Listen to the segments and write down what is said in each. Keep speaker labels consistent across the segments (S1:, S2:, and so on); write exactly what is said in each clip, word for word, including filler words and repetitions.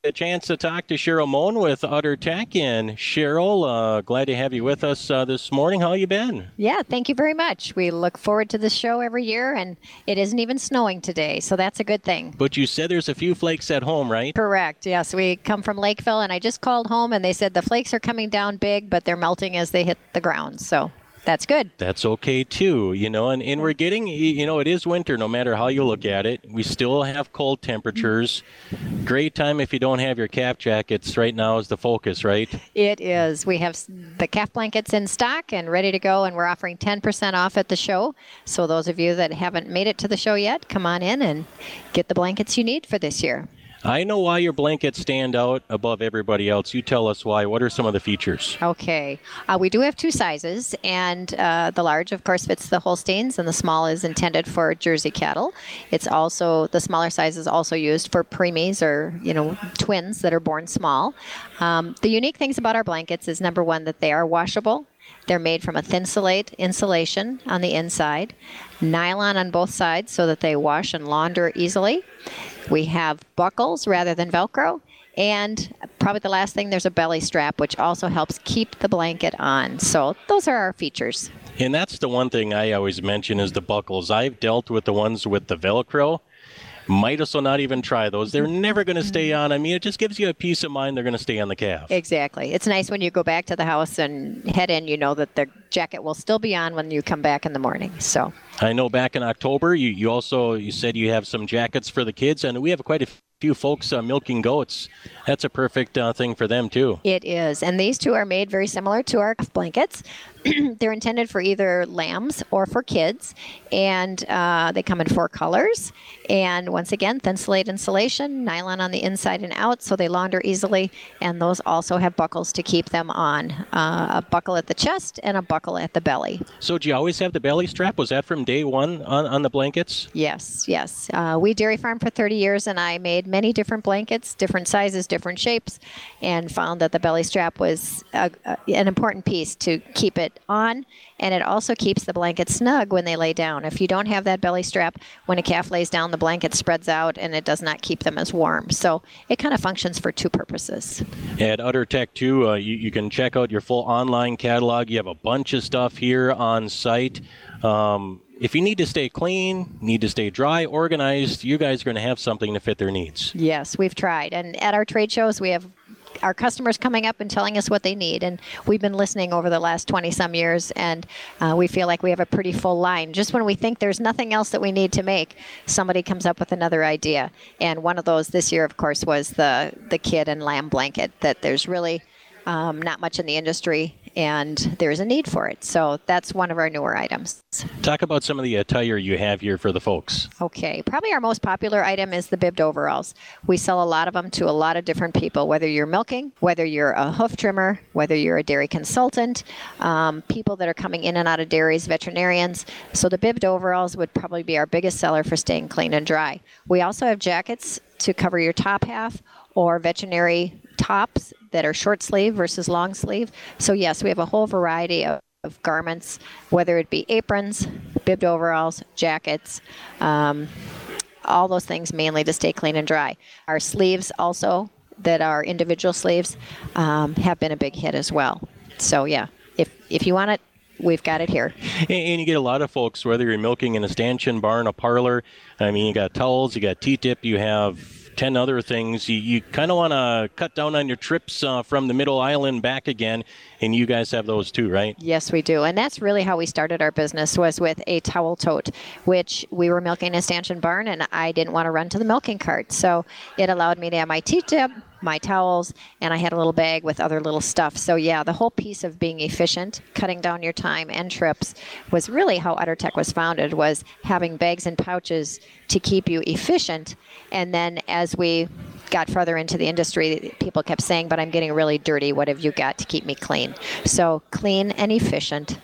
S1: a chance to talk to Cheryl Moen with UtterTech. And Cheryl, uh, glad to have you with us uh, this morning. How you been?
S2: Yeah, thank you very much. We look forward to this show every year, and it isn't even snowing today, so that's a good thing.
S1: But you said there's a few flakes at home, right?
S2: Correct. Yes, we come from Lakeville, and I just called home, and they said the flakes are coming down big, but they're melting as they hit the ground, so that's good.
S1: That's okay, too, you know, and, and we're getting, you know, it is winter no matter how you look at it. We still have cold temperatures. Great time if you don't have your calf jackets right now is the focus, right?
S2: It is. We have the calf blankets in stock and ready to go, and we're offering ten percent off at the show. So those of you that haven't made it to the show yet, come on in and get the blankets you need for this year.
S1: I know why your blankets stand out above everybody else. You tell us why. What are some of the features?
S2: Okay. Uh, we do have two sizes, and uh, the large, of course, fits the Holsteins, and the small is intended for Jersey cattle. It's also, the smaller size is also used for preemies or, you know, twins that are born small. Um, the unique things about our blankets is, number one, that they are washable. They're made from a Thinsulate insulation on the inside, nylon on both sides so that they wash and launder easily. We have buckles rather than Velcro. And probably the last thing, there's a belly strap, which also helps keep the blanket on. So those are our features.
S1: And that's the one thing I always mention is the buckles. I've dealt with the ones with the Velcro. Might as well not even try those. They're never going to stay on. I mean, it just gives you a peace of mind they're going to stay on the calf.
S2: Exactly. It's nice when you go back to the house and head in, you know that the jacket will still be on when you come back in the morning. So
S1: I know back in October, you, you also, you said you have some jackets for the kids, and we have quite a few folks uh, milking goats. That's a perfect uh, thing for them, too.
S2: It is. And these two are made very similar to our blankets. They're intended for either lambs or for kids, and uh, they come in four colors. And once again, Thinsulate insulation, nylon on the inside and out, so they launder easily. And those also have buckles to keep them on, uh, a buckle at the chest and a buckle at the belly.
S1: So do you always have the belly strap? Was that from day one on, on the blankets?
S2: Yes, yes. Uh, we dairy farmed for thirty years, and I made many different blankets, different sizes, different shapes, and found that the belly strap was a, a, an important piece to keep it on, and it also keeps the blanket snug when they lay down. If you don't have that belly strap, when a calf lays down, the blanket spreads out and it does not keep them as warm. So it kind of functions for two purposes.
S1: At UtterTech, too, uh, you, you can check out your full online catalog. You have a bunch of stuff here on site. Um, if you need to stay clean, need to stay dry, organized, you guys are going to have something to fit their needs.
S2: Yes, we've tried. And at our trade shows, we have our customers coming up and telling us what they need, and we've been listening over the last twenty some years, and uh, we feel like we have a pretty full line. Just when we think there's nothing else that we need to make, somebody comes up with another idea. And one of those this year, of course, was the the kid and lamb blanket, that there's really um, not much in the industry, and there's a need for it. So that's one of our newer items.
S1: Talk about some of the attire you have here for the folks.
S2: Okay, probably our most popular item is the bibbed overalls. We sell a lot of them to a lot of different people, whether you're milking, whether you're a hoof trimmer, whether you're a dairy consultant, um, people that are coming in and out of dairies, veterinarians. So the bibbed overalls would probably be our biggest seller for staying clean and dry. We also have jackets to cover your top half, or veterinary tops that are short sleeve versus long sleeve. So yes, we have a whole variety of, of garments, whether it be aprons, bibbed overalls, jackets, um, all those things mainly to stay clean and dry. Our sleeves also, that are individual sleeves, um, have been a big hit as well. So yeah, if if you want it, we've got it here.
S1: And, and you get a lot of folks, whether you're milking in a stanchion, barn, a parlor. I mean, you got towels, you got T-tip, you have ten other things. You, you kind of want to cut down on your trips uh, from the middle island back again, and you guys have those too, right?
S2: Yes, we do. And that's really how we started our business, was with a towel tote, which we were milking a stanchion barn, and I didn't want to run to the milking cart. So it allowed me to have my T-tip, my towels, and I had a little bag with other little stuff. So yeah, the whole piece of being efficient, cutting down your time and trips, was really how UtterTech was founded, was having bags and pouches to keep you efficient. And then as we got further into the industry, people kept saying, but I'm getting really dirty. What have you got to keep me clean? So clean and efficient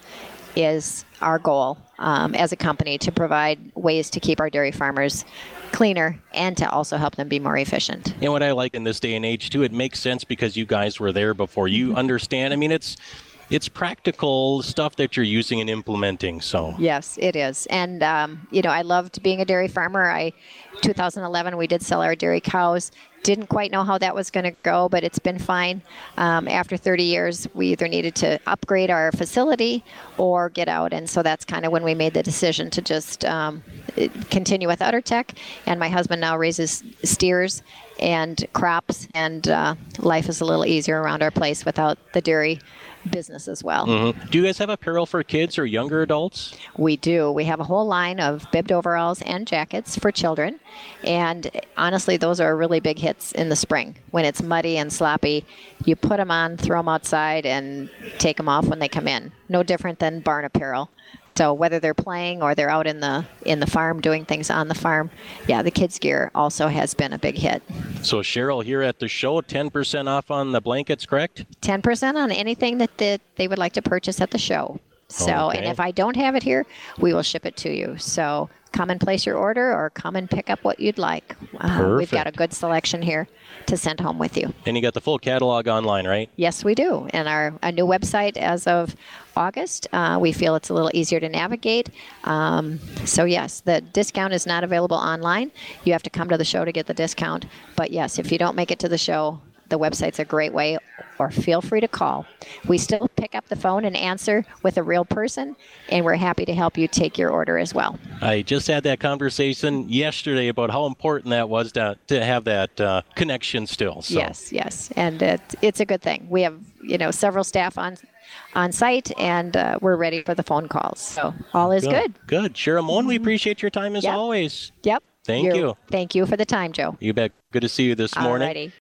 S2: is our goal um, as a company, to provide ways to keep our dairy farmers cleaner and to also help them be more efficient.
S1: And what I like in this day and age too, it makes sense because you guys were there before. You understand. I mean, it's it's practical stuff that you're using and implementing. So
S2: yes, it is. And um, you know, I loved being a dairy farmer. I two thousand eleven, we did sell our dairy cows, didn't quite know how that was going to go, but it's been fine. Um, after thirty years, we either needed to upgrade our facility or get out. And so that's kind of when we made the decision to just um, continue with UtterTech. And my husband now raises steers and crops, and uh, life is a little easier around our place without the dairy business as well.
S1: Mm-hmm. Do you guys have apparel for kids or younger adults?
S2: We do. We have a whole line of bibbed overalls and jackets for children. And honestly, those are really big hits in the spring. When it's muddy and sloppy, you put them on, throw them outside, and take them off when they come in. No different than barn apparel. So whether they're playing or they're out in the in the farm doing things on the farm, yeah, the kids' gear also has been a big hit.
S1: So Cheryl, here at the show, ten percent off on the blankets, correct?
S2: ten percent on anything that the, they would like to purchase at the show. So,
S1: Okay.
S2: and if I don't have it here, we will ship it to you. So come and place your order or come and pick up what you'd like. Uh, we've got a
S1: Perfect.
S2: good selection here to send home with you.
S1: And you got the full catalog online, right?
S2: Yes, we do. And our a new website as of August, uh, we feel it's a little easier to navigate. Um, so yes, the discount is not available online. You have to come to the show to get the discount. But yes, if you don't make it to the show, the website's a great way, or feel free to call. We still pick up the phone and answer with a real person, and we're happy to help you take your order as well.
S1: I just had that conversation yesterday about how important that was to, to have that uh, connection still. So.
S2: Yes, yes, and it, it's a good thing. We have, you know, several staff on on site, and uh, we're ready for the phone calls. So all is good.
S1: Good. Cheryl Moen, we appreciate your time as
S2: Yep.
S1: always.
S2: Yep.
S1: Thank
S2: You're-
S1: you.
S2: Thank you for the time, Joe.
S1: You bet. Good to see you this morning.
S2: Alrighty.